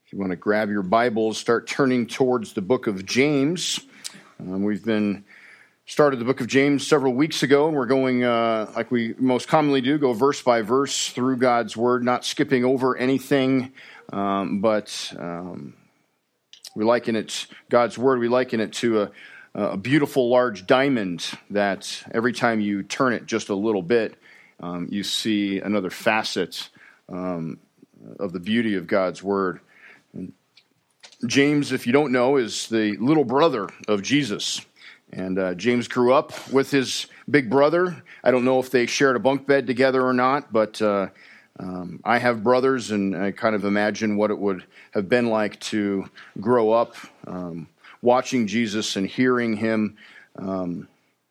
If you want to grab your Bibles, start turning towards the book of James. We've been started the book of James several weeks ago, and we're going, like we most commonly do, go verse by verse through God's Word, not skipping over anything, but we liken it, God's Word, we liken it to a beautiful large diamond that every time you turn it just a little bit, you see another facet of the beauty of God's Word. James, if you don't know, is the little brother of Jesus. And James grew up with his big brother. I don't know if they shared a bunk bed together or not, but I have brothers, and I kind of imagine what it would have been like to grow up watching Jesus and hearing him. And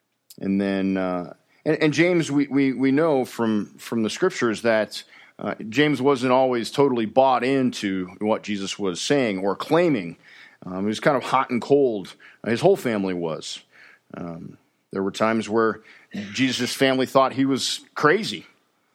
James, we know from the scriptures that James wasn't always totally bought into what Jesus was saying or claiming. He was kind of hot and cold. His whole family was. There were times where Jesus' family thought he was crazy.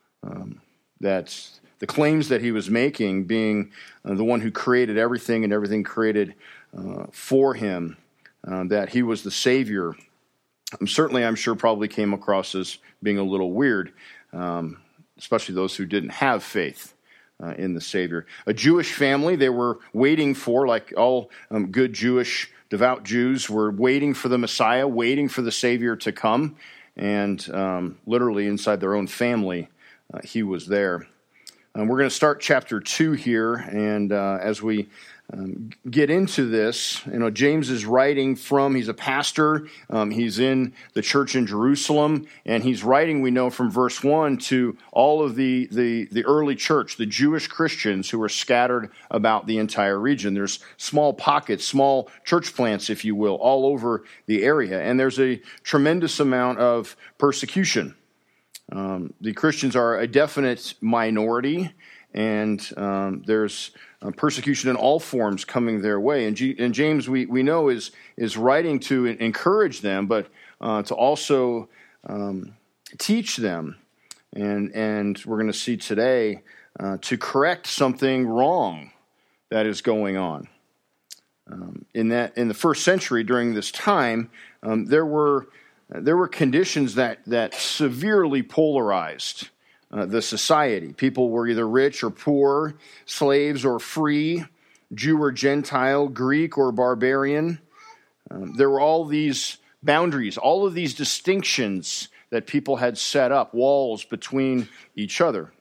That the claims that he was making, being the one who created everything and everything created for him, that he was the Savior, certainly I'm sure probably came across as being a little weird. Especially those who didn't have faith in the Savior. A Jewish family, they were waiting for, like all good Jewish, devout Jews, were waiting for the Messiah, waiting for the Savior to come, and literally inside their own family, he was there. We're going to start chapter 2 here, and as we get into this, James is writing from, he's a pastor, he's in the church in Jerusalem, and he's writing, we know from verse 1, to all of the early church, the Jewish Christians who were scattered about the entire region. There's small pockets, small church plants, if you will, all over the area, and there's a tremendous amount of persecution. The Christians are a definite minority, and there's persecution in all forms coming their way. And James, we know, is writing to encourage them, but to also teach them. And we're going to see today to correct something wrong that is going on. In the first century, during this time, there were conditions that severely polarized the society. People were either rich or poor, slaves or free, Jew or Gentile, Greek or barbarian. There were all these boundaries, all of these distinctions that people had set up, walls between each other.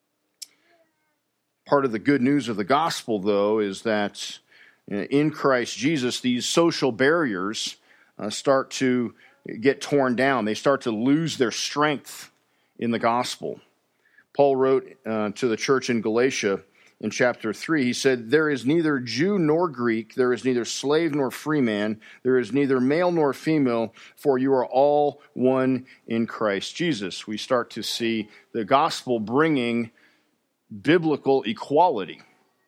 Part of the good news of the gospel, though, is that in Christ Jesus, these social barriers start to get torn down. They start to lose their strength in the gospel. Paul wrote to the church in Galatia in chapter 3, he said, "There is neither Jew nor Greek, there is neither slave nor free man, there is neither male nor female, for you are all one in Christ Jesus." We start to see the gospel bringing biblical equality.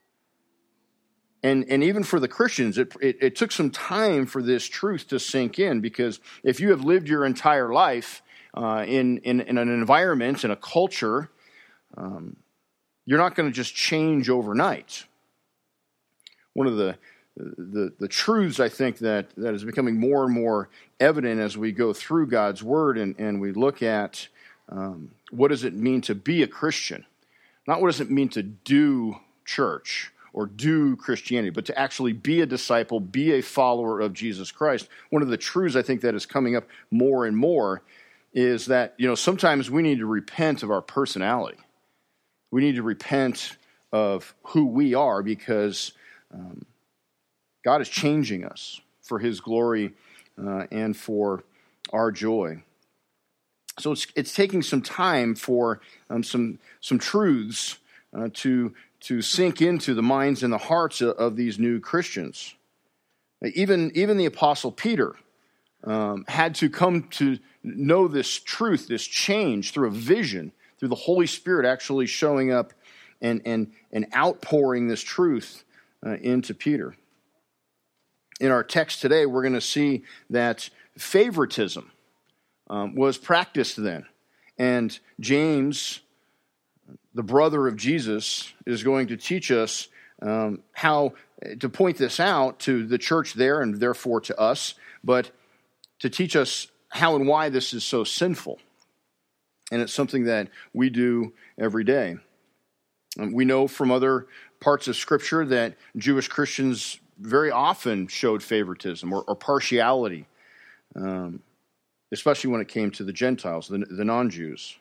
And even for the Christians, it took some time for this truth to sink in, because if you have lived your entire life in an environment, in a culture, you're not going to just change overnight. One of the truths, I think, that is becoming more and more evident as we go through God's Word and we look at what does it mean to be a Christian. Not what does it mean to do church or do Christianity, but to actually be a disciple, be a follower of Jesus Christ. One of the truths I think that is coming up more and more is that, sometimes we need to repent of our personality. We need to repent of who we are, because God is changing us for His glory and for our joy. So it's taking some time for some truths to sink into the minds and the hearts of these new Christians. Even the Apostle Peter had to come to know this truth, this change, through a vision, through the Holy Spirit actually showing up and outpouring this truth into Peter. In our text today, we're going to see that favoritism was practiced then. And James, the brother of Jesus, is going to teach us how to point this out to the church there and therefore to us, but to teach us how and why this is so sinful. And it's something that we do every day. We know from other parts of Scripture that Jewish Christians very often showed favoritism or partiality, especially when it came to the Gentiles, the non-Jews.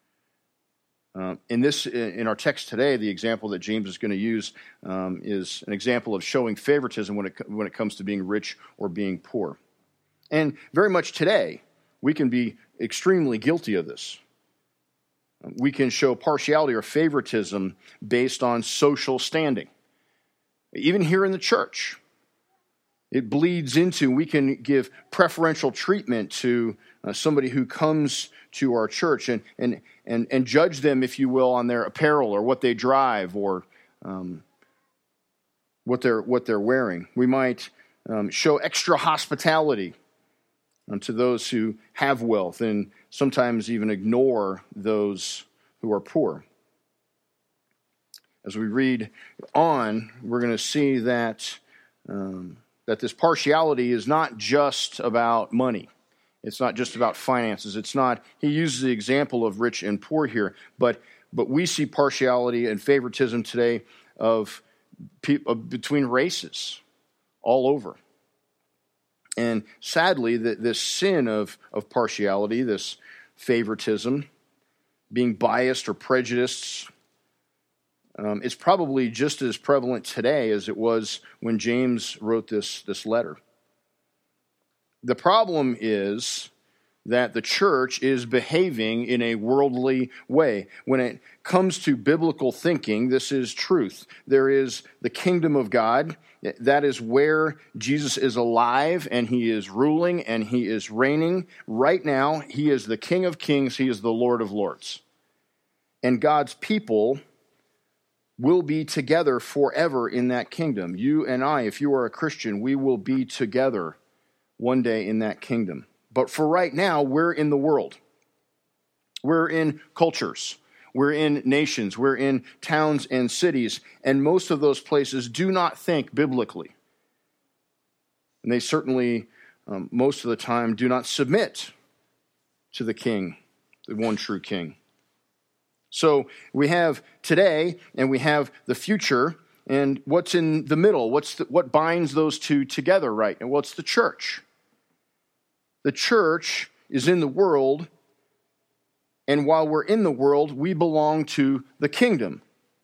In our text today, the example that James is going to use is an example of showing favoritism when it comes to being rich or being poor. And very much today, we can be extremely guilty of this. We can show partiality or favoritism based on social standing. Even here in the church, it bleeds into, we can give preferential treatment to somebody who comes to our church and judge them, if you will, on their apparel or what they drive or what they're wearing. We might show extra hospitality to those who have wealth and sometimes even ignore those who are poor. As we read on, we're going to see that this partiality is not just about money. It's not just about finances. It's not. He uses the example of rich and poor here, but we see partiality and favoritism today of between races all over. And sadly, this sin of partiality, this favoritism, being biased or prejudiced, is probably just as prevalent today as it was when James wrote this letter. The problem is that the church is behaving in a worldly way. When it comes to biblical thinking, this is truth. There is the kingdom of God. That is where Jesus is alive and he is ruling and he is reigning. Right now, he is the King of Kings. He is the Lord of Lords. And God's people will be together forever in that kingdom. You and I, if you are a Christian, we will be together one day in that kingdom. But for right now, we're in the world. We're in cultures. We're in nations. We're in towns and cities. And most of those places do not think biblically. And they certainly, most of the time, do not submit to the king, the one true king. So we have today and we have the future, and what's in the middle? What binds those two together, right? And what's the church? The church is in the world, and while we're in the world, we belong to the kingdom.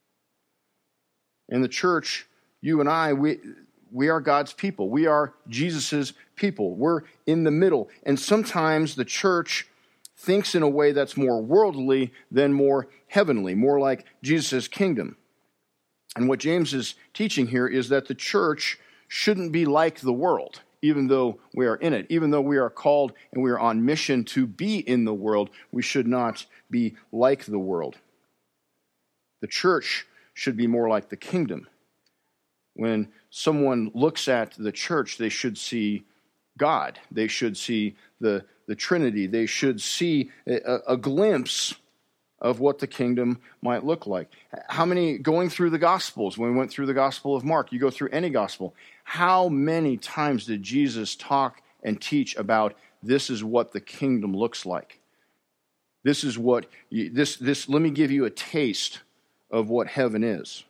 And the church, you and I, we are God's people. We are Jesus's people. We're in the middle. And sometimes the church thinks in a way that's more worldly than more heavenly, more like Jesus' kingdom. And what James is teaching here is that the church shouldn't be like the world, even though we are in it. Even though we are called and we are on mission to be in the world, we should not be like the world. The church should be more like the kingdom. When someone looks at the church, they should see God. They should see the Trinity. They should see a glimpse of what the kingdom might look like. How many, going through the Gospels, when we went through the Gospel of Mark, you go through any Gospel, how many times did Jesus talk and teach about this is what the kingdom looks like? This is what, let me give you a taste of what heaven is.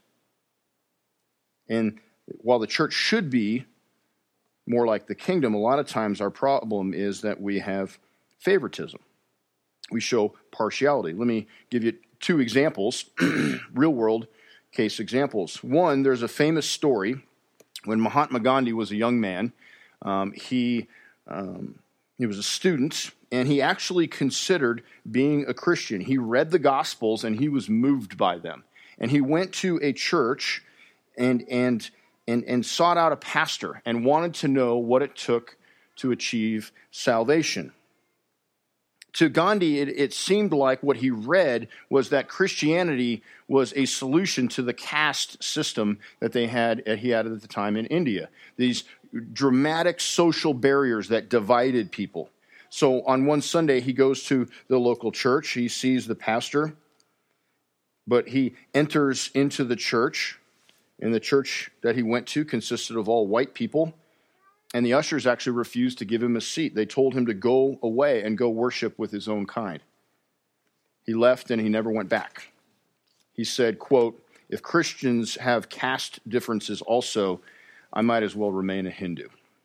And while the church should be more like the kingdom, a lot of times our problem is that we have favoritism. We show partiality. Let me give you two examples, real-world case examples. One, there's a famous story when Mahatma Gandhi was a young man. He was a student, and he actually considered being a Christian. He read the Gospels, and he was moved by them. And he went to a church and sought out a pastor and wanted to know what it took to achieve salvation. To Gandhi, it seemed like what he read was that Christianity was a solution to the caste system that he had at the time in India. These dramatic social barriers that divided people. So on one Sunday, he goes to the local church. He sees the pastor, but he enters into the church, And the church that he went to consisted of all white people. And the ushers actually refused to give him a seat. They told him to go away and go worship with his own kind. He left and he never went back. He said, quote, "If Christians have caste differences also, I might as well remain a Hindu."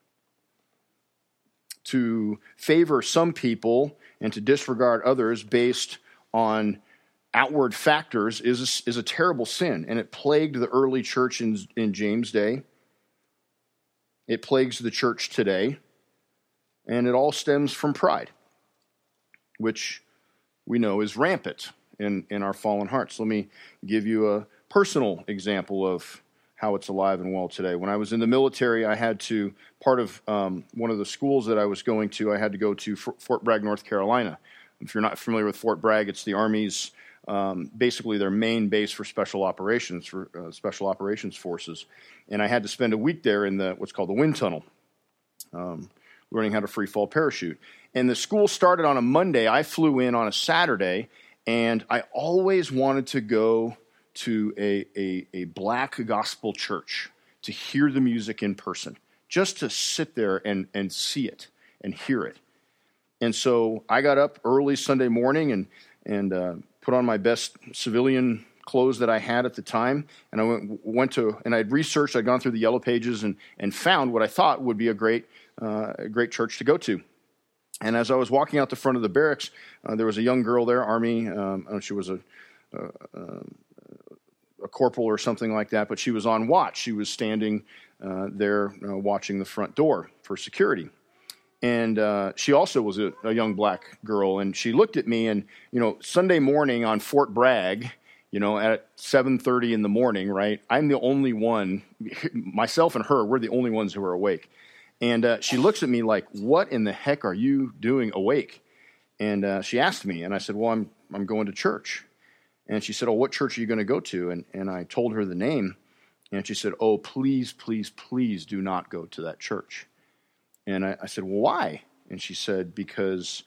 To favor some people and to disregard others based on outward factors is a terrible sin, and it plagued the early church in James' day. It plagues the church today, and it all stems from pride, which we know is rampant in our fallen hearts. Let me give you a personal example of how it's alive and well today. When I was in the military, I had to, part of one of the schools that I was going to, I had to go to Fort Bragg, North Carolina. If you're not familiar with Fort Bragg, it's the Army's, basically their main base for special operations, for special operations forces. And I had to spend a week there in what's called the wind tunnel, learning how to free fall parachute. And the school started on a Monday. I flew in on a Saturday, and I always wanted to go to a black gospel church to hear the music in person, just to sit there and see it and hear it. And so I got up early Sunday morning and put on my best civilian clothes that I had at the time, and I went to, and I'd researched, I'd gone through the yellow pages and found what I thought would be a great church to go to. And as I was walking out the front of the barracks, there was a young girl there, Army, she was a corporal or something like that, but she was on watch. She was standing there watching the front door for security. And she also was a young black girl, and she looked at me, and, Sunday morning on Fort Bragg, at 7:30 in the morning, right, I'm the only one, myself and her, we're the only ones who are awake. And she looks at me like, "What in the heck are you doing awake?" And she asked me, and I said, "Well, I'm going to church." And she said, "Oh, what church are you going to go to?" And I told her the name, and she said, "Oh, please, please, please do not go to that church." And I said, "Well, why?" And she said, because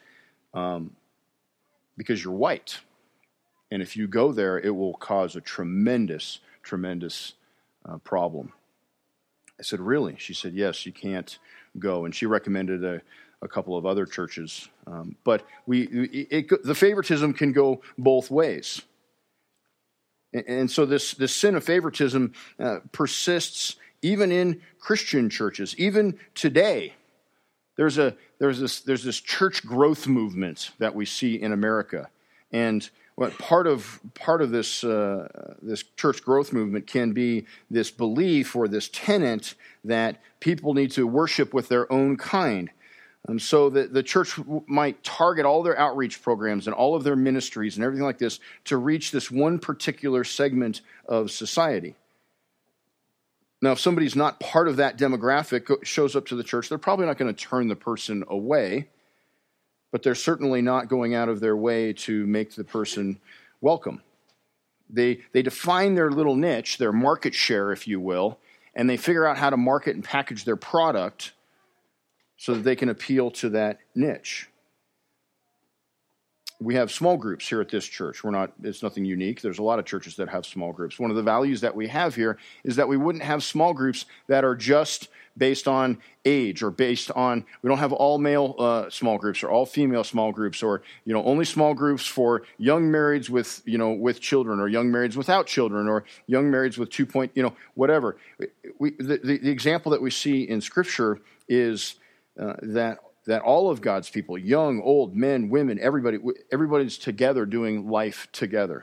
you're white. And if you go there, it will cause a tremendous, tremendous problem. I said, "Really?" She said, "Yes, you can't go." And she recommended a couple of other churches. But the favoritism can go both ways. And so this sin of favoritism persists even in Christian churches. Even today, there's this church growth movement that we see in America. And what part of this church growth movement can be this belief or this tenet that people need to worship with their own kind. And so the church might target all their outreach programs and all of their ministries and everything like this to reach this one particular segment of society. Now, if somebody's not part of that demographic, shows up to the church, they're probably not going to turn the person away, but they're certainly not going out of their way to make the person welcome. They define their little niche, their market share, if you will, and they figure out how to market and package their product so that they can appeal to that niche. We have small groups here at this church. It's nothing unique. There's a lot of churches that have small groups. One of the values that we have here is that we wouldn't have small groups that are just based on age or based on, we don't have all male small groups or all female small groups or, only small groups for young marrieds with children or young marrieds without children or young marrieds with whatever. The example that we see in Scripture is that all of God's people, young, old, men, women, everybody's together doing life together.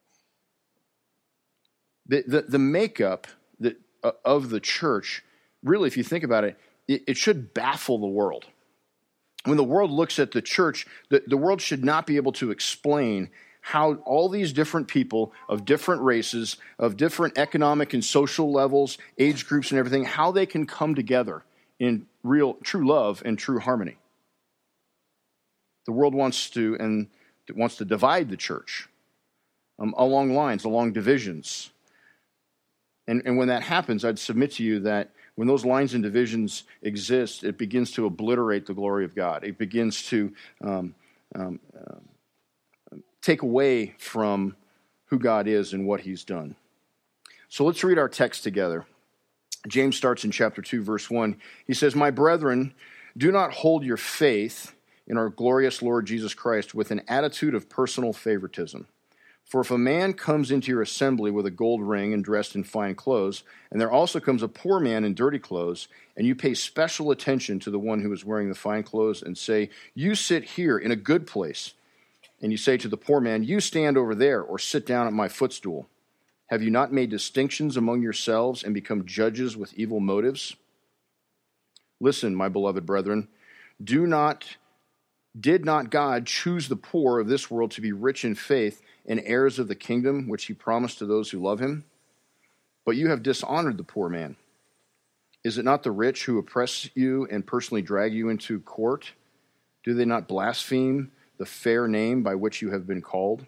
The makeup of the church, really, if you think about it, it should baffle the world. When the world looks at the church, the world should not be able to explain how all these different people of different races, of different economic and social levels, age groups and everything, how they can come together in true love and true harmony. The world wants to divide the church along lines, along divisions. And when that happens, I'd submit to you that when those lines and divisions exist, it begins to obliterate the glory of God. It begins to take away from who God is and what He's done. So let's read our text together. James starts in chapter 2, verse 1. He says, "My brethren, do not hold your faith in our glorious Lord Jesus Christ with an attitude of personal favoritism. For if a man comes into your assembly with a gold ring and dressed in fine clothes, and there also comes a poor man in dirty clothes, and you pay special attention to the one who is wearing the fine clothes and say, 'You sit here in a good place,' and you say to the poor man, 'You stand over there,' or 'Sit down at my footstool,' have you not made distinctions among yourselves and become judges with evil motives? Listen, my beloved brethren, did not God choose the poor of this world to be rich in faith and heirs of the kingdom which he promised to those who love him? But you have dishonored the poor man. Is it not the rich who oppress you and personally drag you into court? Do they not blaspheme the fair name by which you have been called?"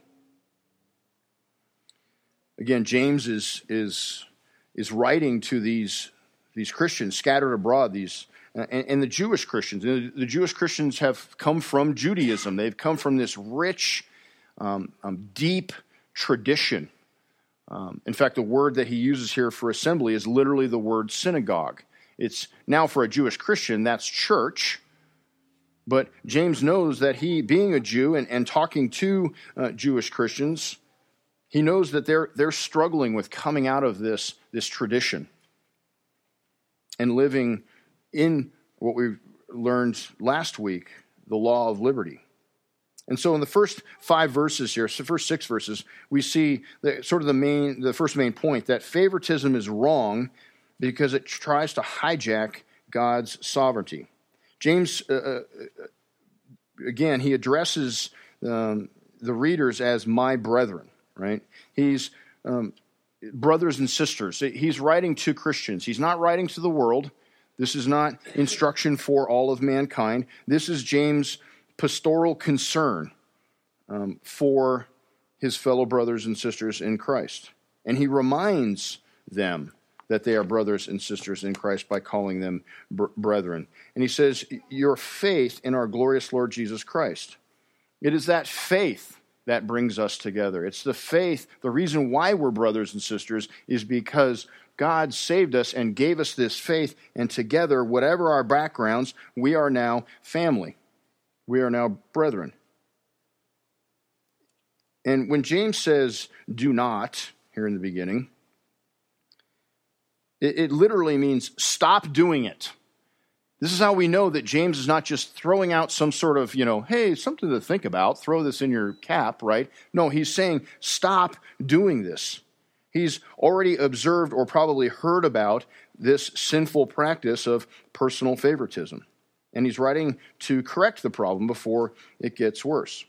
Again, James is writing to these Christians scattered abroad, and the Jewish Christians. The Jewish Christians have come from Judaism. They've come from this rich, deep tradition. In fact, the word that he uses here for assembly is literally the word synagogue. It's now for a Jewish Christian, that's church. But James knows that he, being a Jew and talking to Jewish Christians, he knows that they're struggling with coming out of this tradition and living in what we learned last week, the law of liberty. And so in the first 5 verses here, so first 6 verses, we see the first main point, that favoritism is wrong because it tries to hijack God's sovereignty. James, again, he addresses the readers as my brethren, right? He's brothers and sisters. He's writing to Christians. He's not writing to the world. This is not instruction for all of mankind. This is James' pastoral concern for his fellow brothers and sisters in Christ. And he reminds them that they are brothers and sisters in Christ by calling them brethren. And he says, your faith in our glorious Lord Jesus Christ. It is that faith that brings us together. It's the faith. The reason why we're brothers and sisters is because God saved us and gave us this faith, and together, whatever our backgrounds, we are now family. We are now brethren. And when James says, do not, here in the beginning, it literally means stop doing it. This is how we know that James is not just throwing out some sort of, hey, something to think about, throw this in your cap, right? No, he's saying stop doing this. He's already observed or probably heard about this sinful practice of personal favoritism. And he's writing to correct the problem before it gets worse.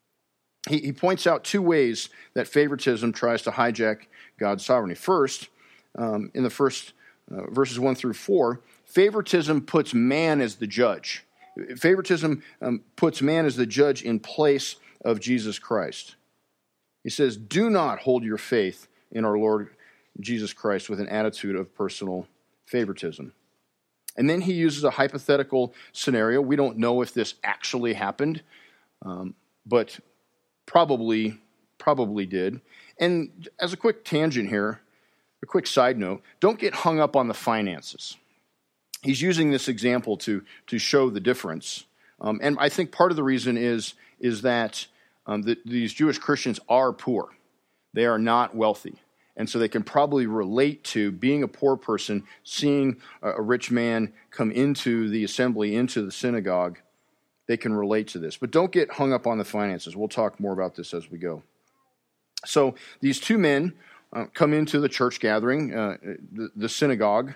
He points out 2 ways that favoritism tries to hijack God's sovereignty. First, in the first verses 1 through 4, favoritism puts man as the judge. Favoritism puts man as the judge in place of Jesus Christ. He says, do not hold your faith in our Lord Jesus Christ with an attitude of personal favoritism. And then he uses a hypothetical scenario. We don't know if this actually happened, but probably did. And as a quick tangent here, a quick side note, don't get hung up on the finances. He's using this example to show the difference. And I think part of the reason is that these Jewish Christians are poor. They are not wealthy. And so they can probably relate to being a poor person, seeing a rich man come into the assembly, into the synagogue. They can relate to this. But don't get hung up on the finances. We'll talk more about this as we go. So these 2 men come into the church gathering, the synagogue.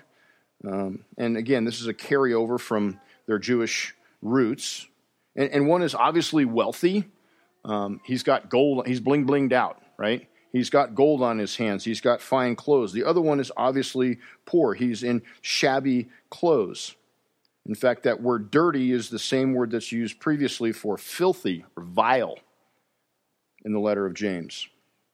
And again, this is a carryover from their Jewish roots. And one is obviously wealthy. He's got gold. He's bling-blinged out, right? He's got gold on his hands. He's got fine clothes. The other one is obviously poor. He's in shabby clothes. In fact, that word dirty is the same word that's used previously for filthy or vile in the letter of James.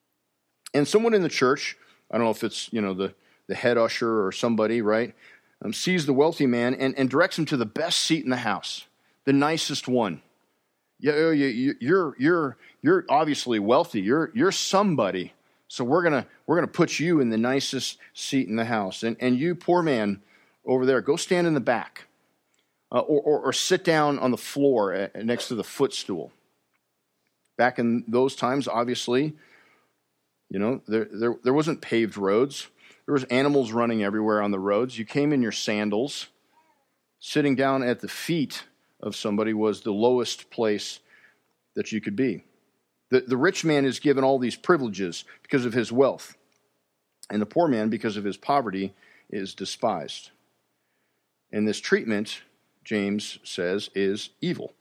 And someone in the church, I don't know if it's, the head usher or somebody, right, sees the wealthy man and directs him to the best seat in the house, the nicest one. You're obviously wealthy. You're somebody, So we're gonna put you in the nicest seat in the house, and you, poor man, over there, go stand in the back, or sit down on the floor next to the footstool. Back in those times, obviously, there wasn't paved roads. There was animals running everywhere on the roads. You came in your sandals. Sitting down at the feet of somebody was the lowest place that you could be. The rich man is given all these privileges because of his wealth, and the poor man, because of his poverty, is despised. And this treatment, James says, is evil.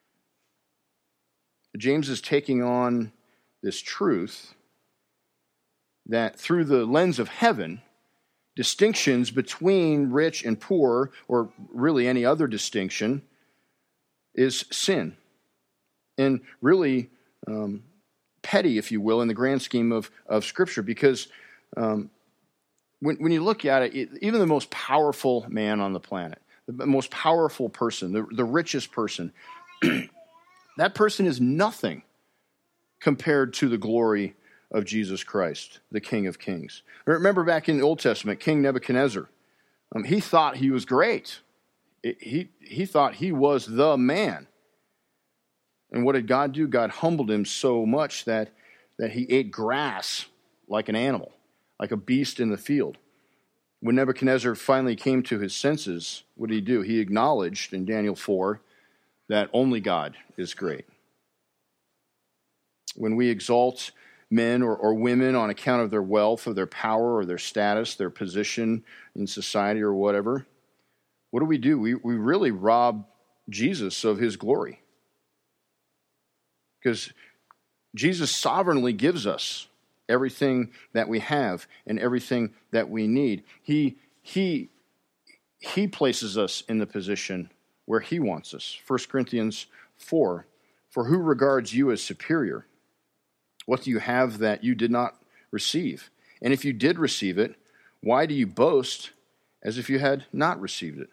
James is taking on this truth that through the lens of heaven, distinctions between rich and poor, or really any other distinction, is sin. And really petty, if you will, in the grand scheme of Scripture, because when you look at it, even the most powerful man on the planet, the most powerful person, the richest person, that person is nothing compared to the glory of Jesus Christ, the King of Kings. Remember back in the Old Testament, King Nebuchadnezzar, he thought he was great. He thought he was the man. And what did God do? God humbled him so much that he ate grass like an animal, like a beast in the field. When Nebuchadnezzar finally came to his senses, what did he do? He acknowledged in Daniel 4 that only God is great. When we exalt men or women on account of their wealth or their power or their status, their position in society or whatever, what do? We really rob Jesus of his glory. Because Jesus sovereignly gives us everything that we have and everything that we need. He places us in the position where he wants us. 1 Corinthians 4, for who regards you as superior? What do you have that you did not receive? And if you did receive it, why do you boast as if you had not received it?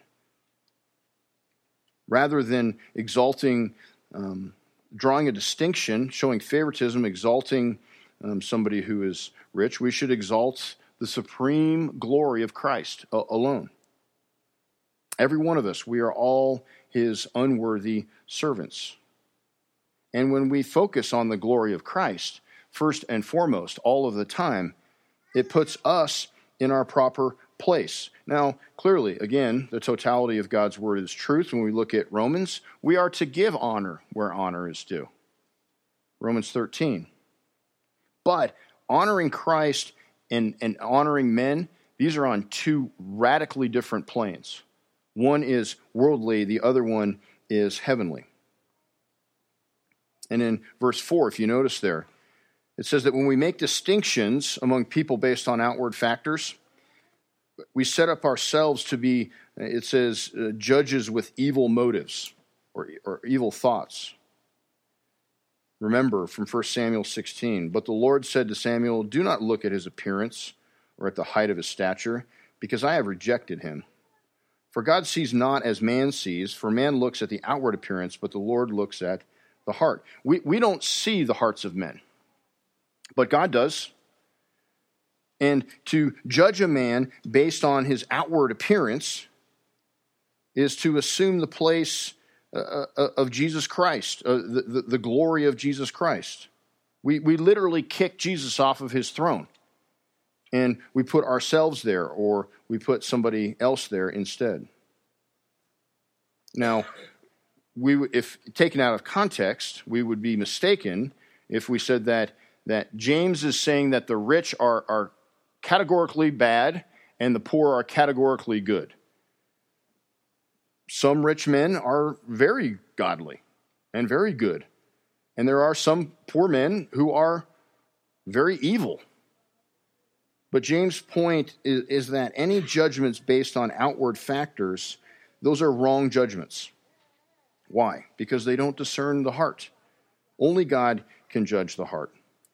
Rather than exalting, drawing a distinction, showing favoritism, exalting somebody who is rich, we should exalt the supreme glory of Christ alone. Every one of us, we are all his unworthy servants. And when we focus on the glory of Christ, first and foremost, all of the time, it puts us in our proper place. Now, clearly, again, the totality of God's word is truth. When we look at Romans, we are to give honor where honor is due. Romans 13. But honoring Christ and honoring men, these are on two radically different planes. One is worldly, the other one is heavenly. And in verse 4, if you notice there, it says that when we make distinctions among people based on outward factors, we set up ourselves to be, it says, judges with evil motives or evil thoughts. Remember from 1 Samuel 16, but the Lord said to Samuel, do not look at his appearance or at the height of his stature, because I have rejected him. For God sees not as man sees, for man looks at the outward appearance, but the Lord looks at the heart. We don't see the hearts of men, but God does. And to judge a man based on his outward appearance is to assume the place of Jesus Christ, the glory of Jesus Christ. We literally kick Jesus off of his throne, and we put ourselves there, or we put somebody else there instead. Now, if taken out of context, we would be mistaken if we said that James is saying that the rich are categorically bad and the poor are categorically good. Some rich men are very godly and very good, and there are some poor men who are very evil. But James' point is that any judgments based on outward factors, those are wrong judgments. Why? Because they don't discern the heart. Only God can judge the heart.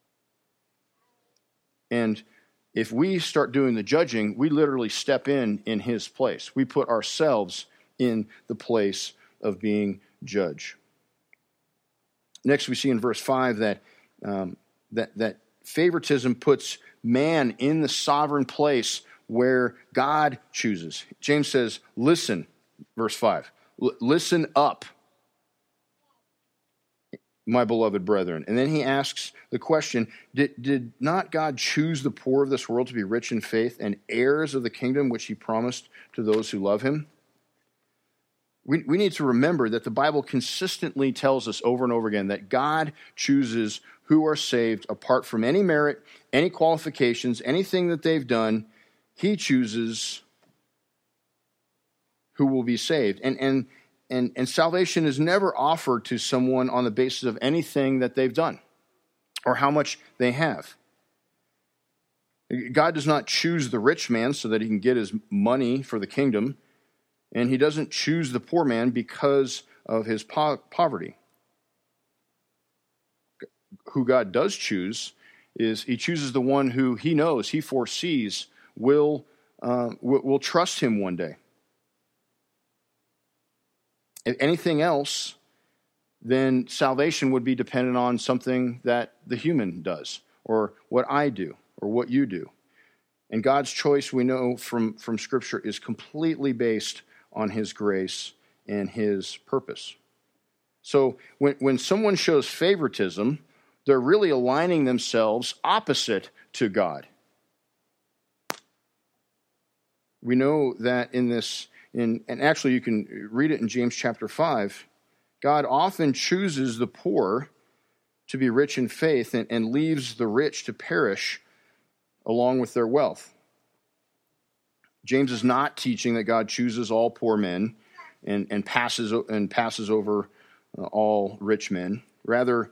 And if we start doing the judging, we literally step in his place. We put ourselves in the place of being judge. Next, we see in verse 5 that favoritism puts man in the sovereign place where God chooses. James says, listen, verse 5, listen up, my beloved brethren. And then he asks the question, did not God choose the poor of this world to be rich in faith and heirs of the kingdom which he promised to those who love him? We need to remember that the Bible consistently tells us over and over again that God chooses who are saved apart from any merit, any qualifications, anything that they've done. He chooses who will be saved. And salvation is never offered to someone on the basis of anything that they've done or how much they have. God does not choose the rich man so that he can get his money for the kingdom, and he doesn't choose the poor man because of his poverty. Who God does choose is he chooses the one who he knows, he foresees will trust him one day. If anything else, then salvation would be dependent on something that the human does, or what I do, or what you do. And God's choice, we know from Scripture, is completely based on his grace and his purpose. So when someone shows favoritism, they're really aligning themselves opposite to God. We know that and actually you can read it in James chapter 5, God often chooses the poor to be rich in faith and leaves the rich to perish along with their wealth. James is not teaching that God chooses all poor men and passes over all rich men. Rather,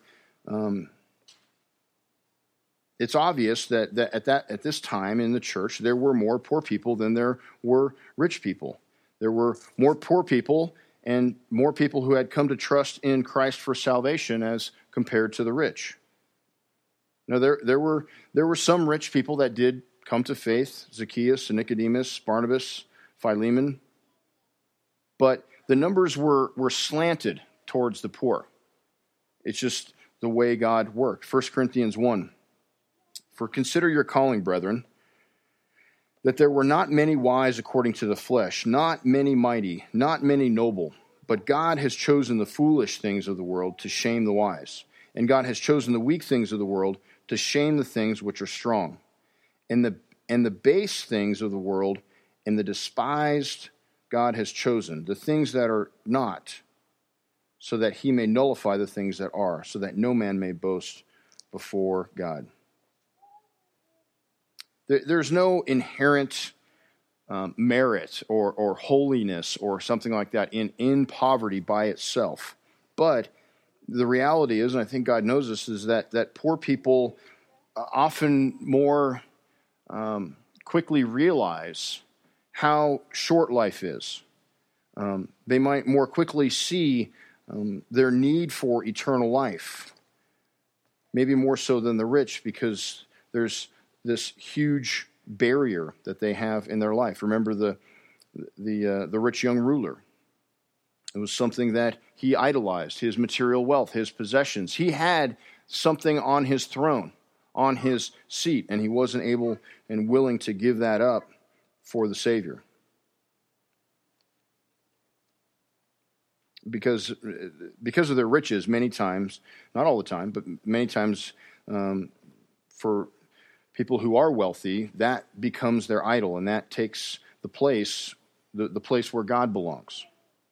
it's obvious that at this time in the church there were more poor people than there were rich people. There were more poor people and more people who had come to trust in Christ for salvation as compared to the rich. Now, there were some rich people that did come to faith, Zacchaeus and Nicodemus, Barnabas, Philemon, but the numbers were slanted towards the poor. It's just the way God worked. 1 Corinthians 1, for consider your calling, brethren, that there were not many wise according to the flesh, not many mighty, not many noble, but God has chosen the foolish things of the world to shame the wise, and God has chosen the weak things of the world to shame the things which are strong, and the base things of the world and the despised God has chosen, the things that are not, so that he may nullify the things that are, so that no man may boast before God. There's no inherent merit or holiness or something like that in poverty by itself. But the reality is, and I think God knows this, is that poor people often more quickly realize how short life is. They might more quickly see their need for eternal life, maybe more so than the rich, because there's this huge barrier that they have in their life. Remember the rich young ruler. It was something that he idolized, his material wealth, his possessions. He had something on his throne, on his seat, and he wasn't able and willing to give that up for the Savior. Because of their riches, many times, not all the time, but many times for people who are wealthy, that becomes their idol, and that takes the place where God belongs.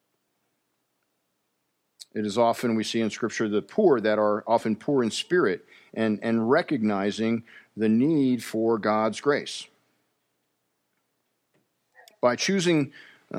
It is often, we see in Scripture, the poor that are often poor in spirit and recognizing the need for God's grace. By choosing,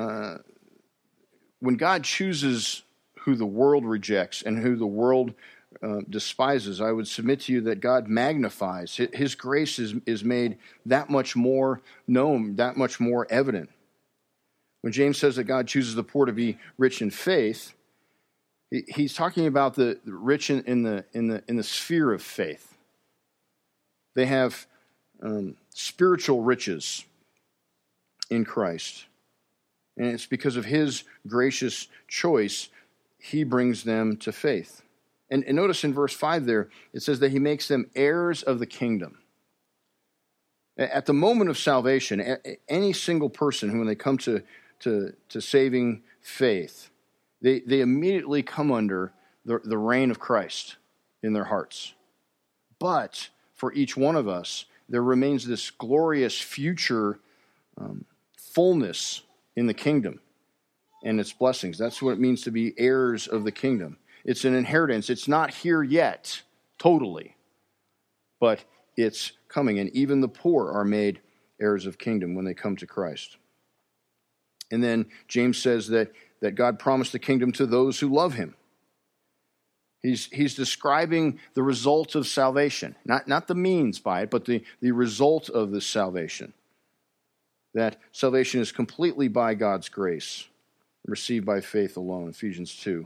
when God chooses who the world rejects and who the world despises, I would submit to you that God magnifies. His grace is made that much more known, that much more evident. When James says that God chooses the poor to be rich in faith, he's talking about the rich in the sphere of faith. They have spiritual riches in Christ, and it's because of his gracious choice he brings them to faith. And notice in verse 5 there, it says that he makes them heirs of the kingdom. At the moment of salvation, any single person who, when they come to saving faith, they immediately come under the reign of Christ in their hearts. But for each one of us, there remains this glorious future fullness in the kingdom and its blessings. That's what it means to be heirs of the kingdom. It's an inheritance. It's not here yet, totally, but it's coming. And even the poor are made heirs of kingdom when they come to Christ. And then James says that God promised the kingdom to those who love him. He's describing the result of salvation, not the means by it, but the result of this salvation. That salvation is completely by God's grace, received by faith alone, Ephesians 2.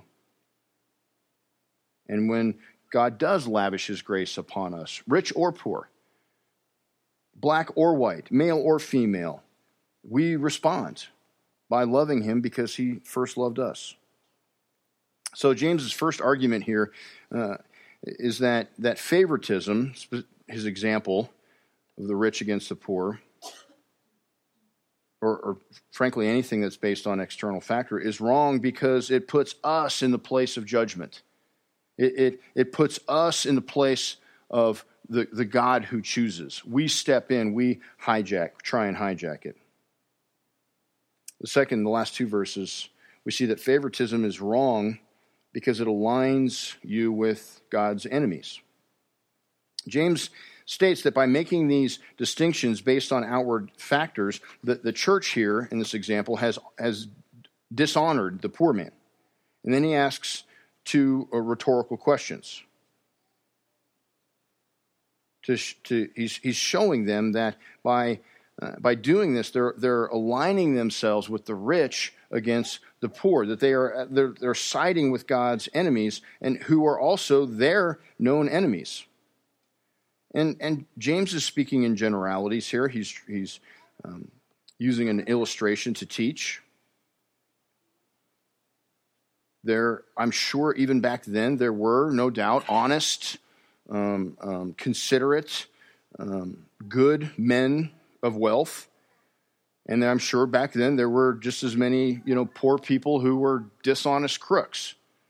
And when God does lavish his grace upon us, rich or poor, black or white, male or female, we respond by loving him because he first loved us. So James's first argument here is that favoritism, his example of the rich against the poor, or frankly anything that's based on external factor, is wrong because it puts us in the place of judgment. It puts us in the place of the God who chooses. We step in, we try and hijack it. The last two verses, we see that favoritism is wrong because it aligns you with God's enemies. James states that by making these distinctions based on outward factors, the church here, in this example, has dishonored the poor man. And then he asks two rhetorical questions. He's showing them that by doing this, they're aligning themselves with the rich against the poor, that they're siding with God's enemies, and who are also their known enemies. And James is speaking in generalities here. He's using an illustration to teach. I'm sure even back then there were, no doubt, honest, considerate, good men of wealth. And I'm sure back then there were just as many, poor people who were dishonest crooks.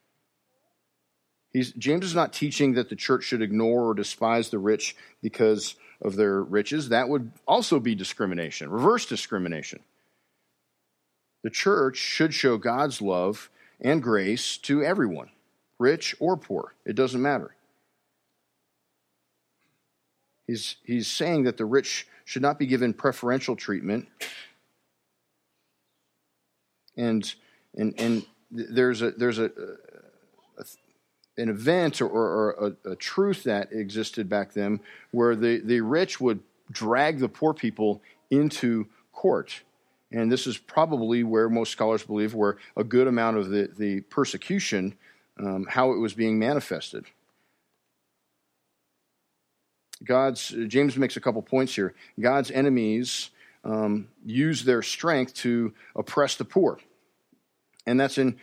James is not teaching that the church should ignore or despise the rich because of their riches. That would also be discrimination, reverse discrimination. The church should show God's love and grace to everyone, rich or poor. It doesn't matter. He's saying that the rich should not be given preferential treatment. And there's an event or a truth that existed back then where the rich would drag the poor people into court. And this is probably where most scholars believe where a good amount of the persecution, how it was being manifested. James makes a couple points here. God's enemies use their strength to oppress the poor. And that's in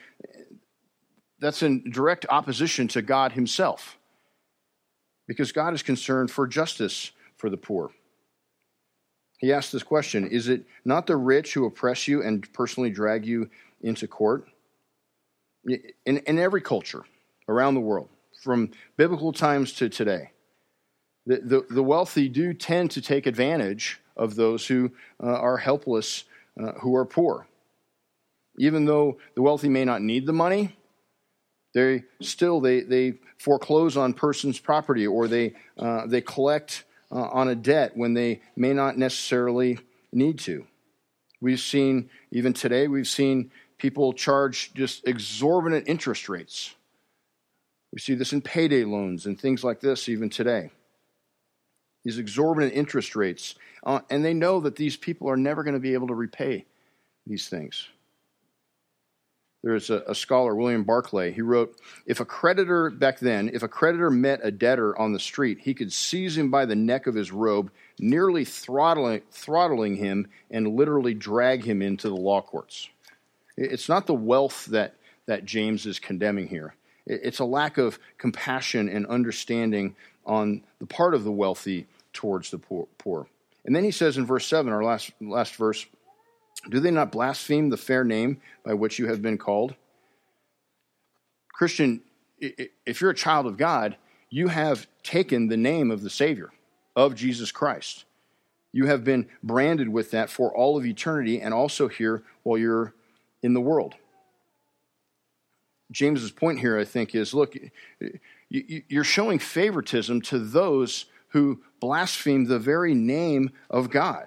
direct opposition to God himself. Because God is concerned for justice for the poor. He asked this question, is it not the rich who oppress you and personally drag you into court? In every culture around the world, from biblical times to today, the wealthy do tend to take advantage of those who are helpless, who are poor. Even though the wealthy may not need the money, they foreclose on person's property, or they collect on a debt when they may not necessarily need to. Even today, we've seen people charge just exorbitant interest rates. We see this in payday loans and things like this even today. These exorbitant interest rates. And they know that these people are never going to be able to repay these things. There's a scholar, William Barclay, he wrote, if a creditor met a debtor on the street, he could seize him by the neck of his robe, nearly throttling him, and literally drag him into the law courts. It's not the wealth that James is condemning here. It's a lack of compassion and understanding on the part of the wealthy towards the poor. And then he says in verse 7, our last verse, do they not blaspheme the fair name by which you have been called? Christian, if you're a child of God, you have taken the name of the Savior, of Jesus Christ. You have been branded with that for all of eternity and also here while you're in the world. James's point here, I think, is, look, you're showing favoritism to those who blaspheme the very name of God.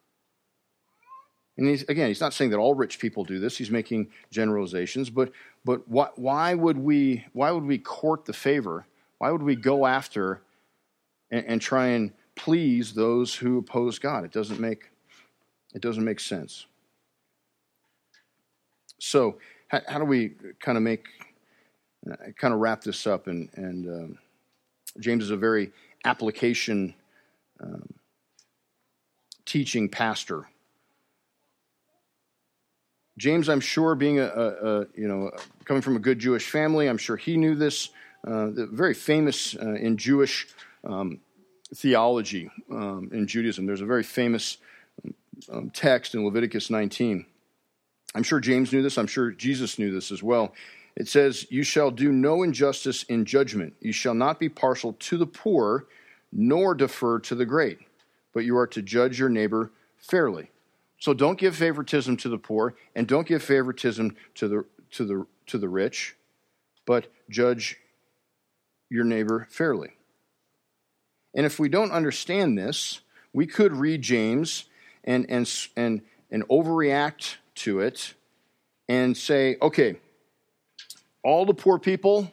And he's not saying that all rich people do this. He's making generalizations. But why would we court the favor? Why would we go after and try and please those who oppose God? It doesn't make sense. So how do we kind of wrap this up? And James is a very application teaching pastor. James, I'm sure, being coming from a good Jewish family, I'm sure he knew this. Very famous in Jewish theology in Judaism. There's a very famous text in Leviticus 19. I'm sure James knew this. I'm sure Jesus knew this as well. It says, "You shall do no injustice in judgment. You shall not be partial to the poor, nor defer to the great, but you are to judge your neighbor fairly." So don't give favoritism to the poor, and don't give favoritism to the rich, but judge your neighbor fairly. And if we don't understand this, we could read James and overreact to it and say, okay, all the poor people,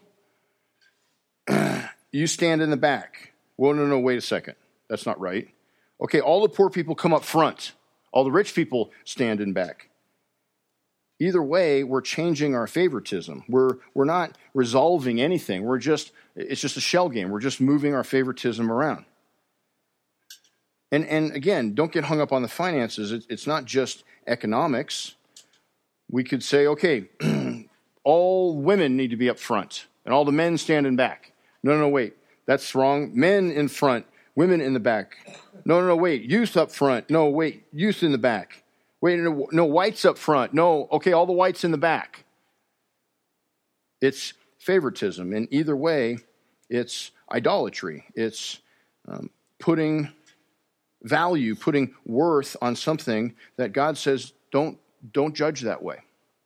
you stand in the back. Well, no, wait a second. That's not right. Okay, all the poor people come up front. All the rich people stand in back. Either way, we're changing our favoritism. We're not resolving anything. It's just a shell game. We're just moving our favoritism around. And again, don't get hung up on the finances. It's not just economics. We could say, okay, all women need to be up front, and all the men stand in back. No, wait, that's wrong. Men in front, women in the back. No, wait, youth up front. No, wait, youth in the back. Wait, no, whites up front. No, okay, all the whites in the back. It's favoritism, and either way, it's idolatry. It's putting value, putting worth on something that God says don't judge that way.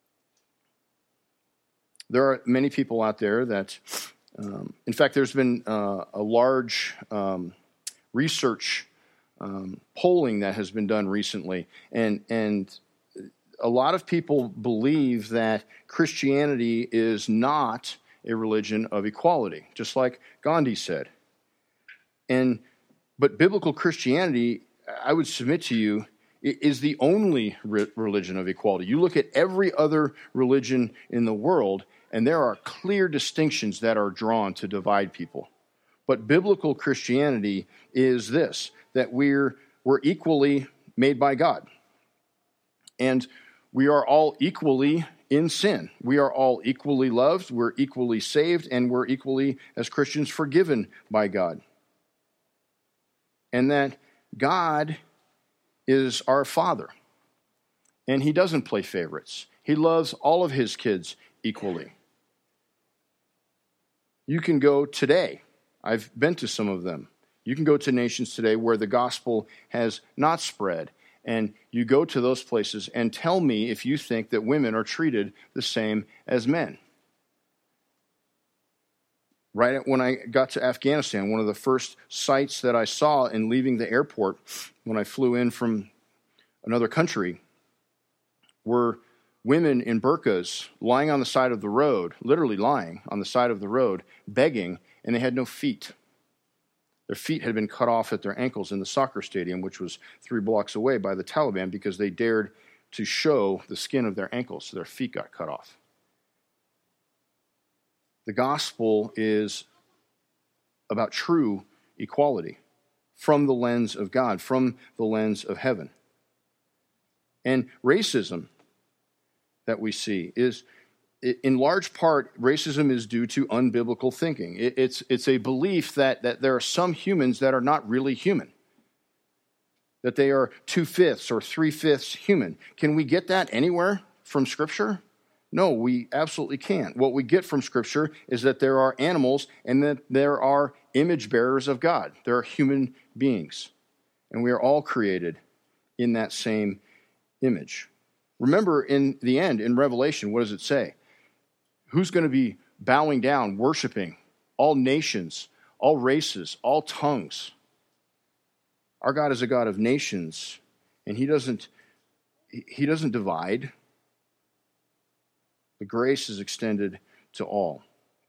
There are many people out there that, in fact, there's been a large research polling that has been done recently, and a lot of people believe that Christianity is not a religion of equality, just like Gandhi said. But biblical Christianity, I would submit to you, is the only religion of equality. You look at every other religion in the world, and there are clear distinctions that are drawn to divide people. But biblical Christianity is this, that we're equally made by God. And we are all equally in sin. We are all equally loved, we're equally saved, and we're equally, as Christians, forgiven by God. And that God is our Father. And He doesn't play favorites. He loves all of His kids equally. You can go today. I've been to some of them. You can go to nations today where the gospel has not spread. And you go to those places and tell me if you think that women are treated the same as men. Right when I got to Afghanistan, one of the first sights that I saw in leaving the airport when I flew in from another country were women in burqas lying on the side of the road, literally lying on the side of the road, begging, and they had no feet. Their feet had been cut off at their ankles in the soccer stadium, which was 3 blocks away, by the Taliban because they dared to show the skin of their ankles, so their feet got cut off. The gospel is about true equality from the lens of God, from the lens of heaven. And racism that we see is in large part, racism is due to unbiblical thinking. It's a belief that there are some humans that are not really human, that they are 2/5 or 3/5 human. Can we get that anywhere from Scripture? No, we absolutely can't. What we get from Scripture is that there are animals and that there are image bearers of God. There are human beings, and we are all created in that same image. Remember, in the end, in Revelation, what does it say? Who's going to be bowing down, worshiping? All nations, all races, all tongues. Our God is a God of nations, and He doesn't divide. The grace is extended to all.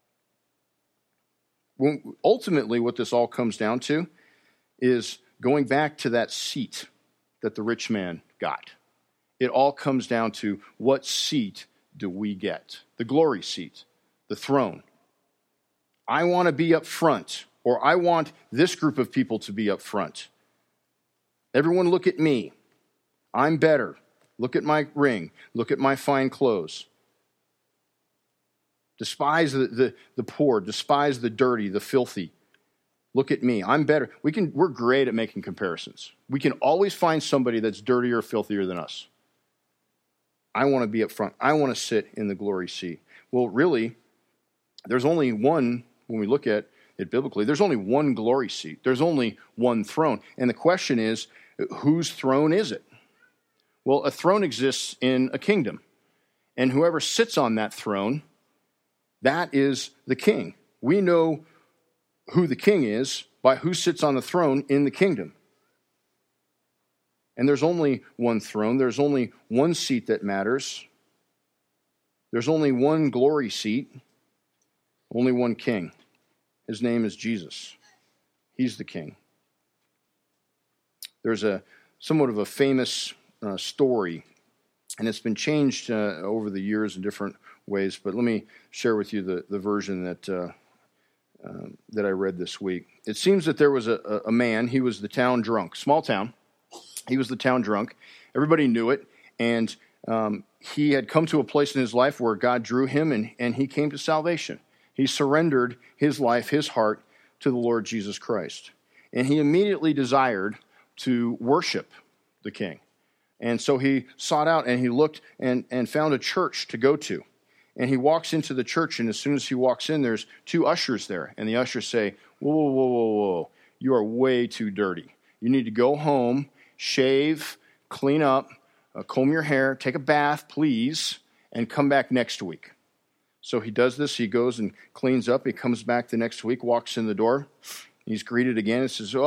Ultimately, what this all comes down to is going back to that seat that the rich man got. It all comes down to, what seat do we get? The glory seat, the throne. I want to be up front, or I want this group of people to be up front. Everyone look at me. I'm better. Look at my ring. Look at my fine clothes. Despise the poor. Despise the dirty, the filthy. Look at me. I'm better. We're great at making comparisons. We can always find somebody that's dirtier or filthier than us. I want to be up front. I want to sit in the glory seat. Well, really, there's only one, when we look at it biblically, there's only one glory seat. There's only one throne. And the question is, whose throne is it? Well, a throne exists in a kingdom. And whoever sits on that throne, that is the king. We know who the king is by who sits on the throne in the kingdom. And there's only one throne. There's only one seat that matters. There's only one glory seat. Only one king. His name is Jesus. He's the king. There's somewhat of a famous story, and it's been changed over the years in different ways, but let me share with you the version that I read this week. It seems that there was a man. He was the town drunk. Small town. He was the town drunk. Everybody knew it, and he had come to a place in his life where God drew him, and he came to salvation. He surrendered his life, his heart, to the Lord Jesus Christ. And he immediately desired to worship the King. And so he sought out and he looked and found a church to go to. And he walks into the church, and as soon as he walks in, there's two ushers there. And the ushers say, whoa, whoa, whoa, whoa, whoa. You are way too dirty. You need to go home, shave, clean up, comb your hair, take a bath, please, and come back next week. So he does this. He goes and cleans up. He comes back the next week, walks in the door. He's greeted again and says,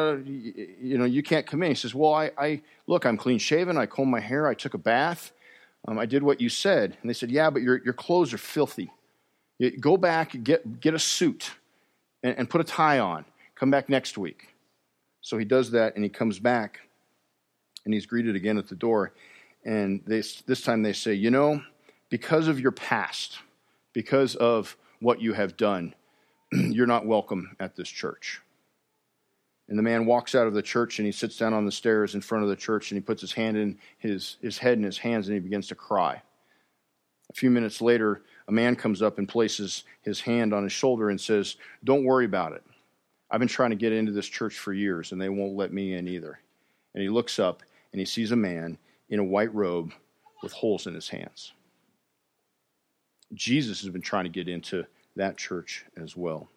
you can't come in. He says, well, I look, I'm clean shaven. I combed my hair. I took a bath. I did what you said. And they said, yeah, but your clothes are filthy. Go back, get a suit and put a tie on. Come back next week. So he does that, and he comes back, and he's greeted again at the door. And this time they say, because of your past, because of what you have done, you're not welcome at this church. And the man walks out of the church, and he sits down on the stairs in front of the church, and he puts his hand in his head in his hands, and he begins to cry. A few minutes later, a man comes up and places his hand on his shoulder and says, don't worry about it. I've been trying to get into this church for years, and they won't let me in either. And he looks up, and he sees a man in a white robe with holes in his hands. Jesus has been trying to get into that church as well.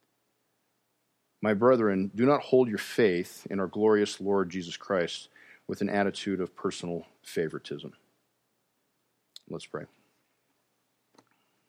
My brethren, do not hold your faith in our glorious Lord Jesus Christ with an attitude of personal favoritism. Let's pray.